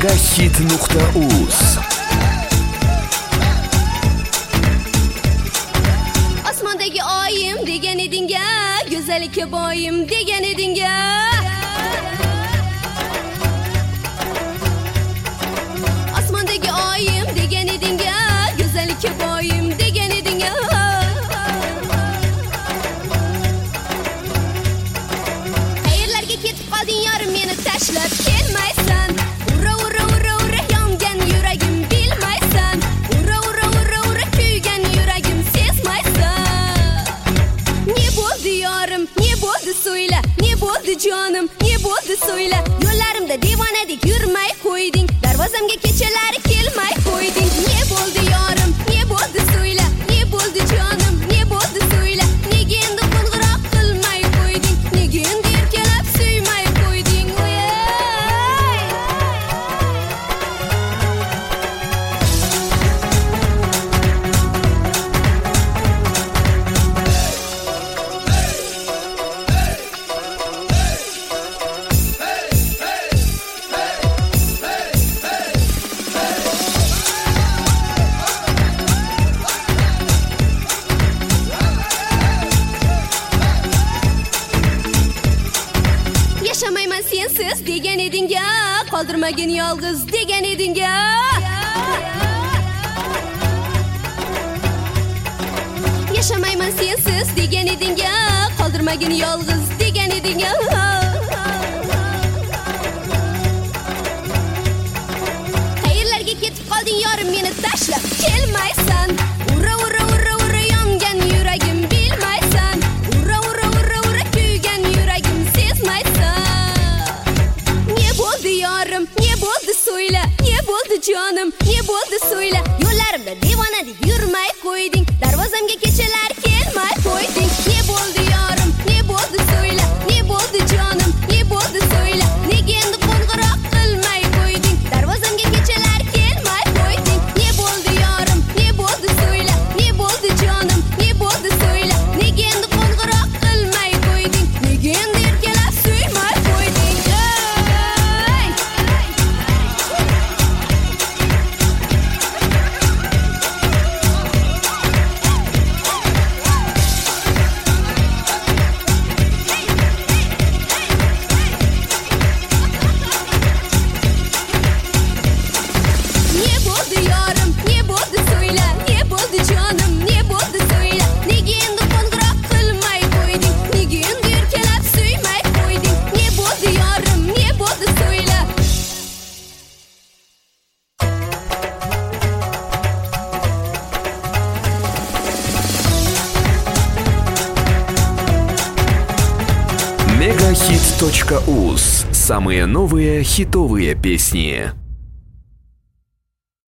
Megahit.uz. Osmondagi oyim degan edinga, go'zallikka boyim degan edinga. Osmondagi oyim degan edinga, go'zallikka boyim degan edinga. Qayerlarga ketib qolding yorim, meni tashlab kelmaysan. Ura ura ura ura yongan yuragim bilmaysan. Ura ura ura ura kuygan yuragim sezmaysan. Ne bo'ldi yorim, ne bo'ldi so'yla, ne bo'ldi jonim, ne bo'ldi so'yla. Yo'llarimda devonadek yurmay qo'yding, darvozamga kechalari kelmay qo'yding. Ne bo'ldi yorim, ne bo'ldi so'yla, ne bo'ldi jonim, ne bo'ldi so'yla. Nega endi qo'ng'iroq qilmay qo'yding, nega endi erkalab suymay qo'yding? Yaşamayman sensiz degan edinga, qoldirmagin yolg'iz degan edinga. Yaşamayman sensiz degan edinga, qoldirmagin yolg'iz degan edinga. Qayerlarga ketib qolding yorim, meni tashlab kelmaysan. Ura ura ura ura yongan yuragim bilmaysan. Ura ura ura ura kuygan yuragim sezmaysan. Ne bo'ldi yorim, ne bo'ldi so'yla, ne bo'ldi jonim, ne bo'ldi so'yla. Yo'llarimda devonadek yurmay qo'yding, darvozamga kechalar kelmay qo'yding. Ne bo'ldi yorim, ne bo'ldi so'yla, ne bo'ldi jonim, ne bo'ldi so'yla. Nega endi qo'ng'iroq qilmay qo'yding, darvozamga kechalar kelmay qo'yding. Ne bo'ldi yorim, ne bo'ldi so'yla, ne bo'ldi jonim, ne bo'ldi so'yla. Nega endi qo'ng'iroq qilmay qo'yding, nega endi erkalab suymay qo'yding? Ne bo'ldi yorim, ne bo'ldi so'yla, ne bo'ldi jonim, ne bo'ldi so'yla. Nega endi qo'ng'iroq qilmay qo'yding, nega endi erkalab suymay qo'yding? Ne bo'ldi yorim, ne bo'ldi so'yla. Megahit.uz. Самые новые хитовые песни.